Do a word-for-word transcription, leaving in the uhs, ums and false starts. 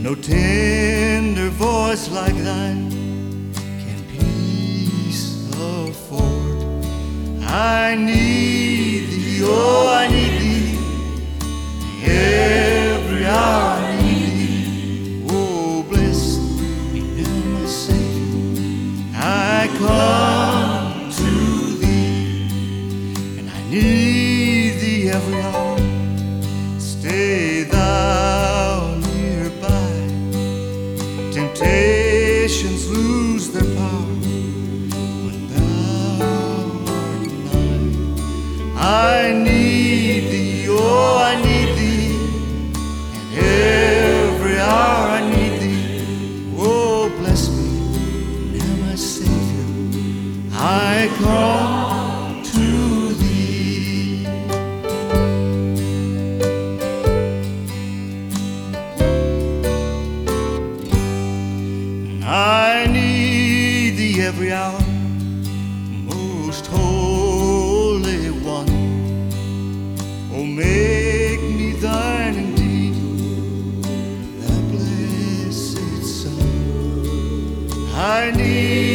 No tender voice like thine can peace afford. I need thee, oh, I need thee, every hour I need thee. Oh, bless me now, my Savior, I come to thee, and I need thee every hour. Stay thou nearby, temptations lose their power when thou art nigh. I need thee, oh, I need thee, and every hour I need thee. Oh, bless me now, my Savior, I come to thee. I need thee every hour, most holy one. Oh, make me thine indeed, thy blessed Son. I need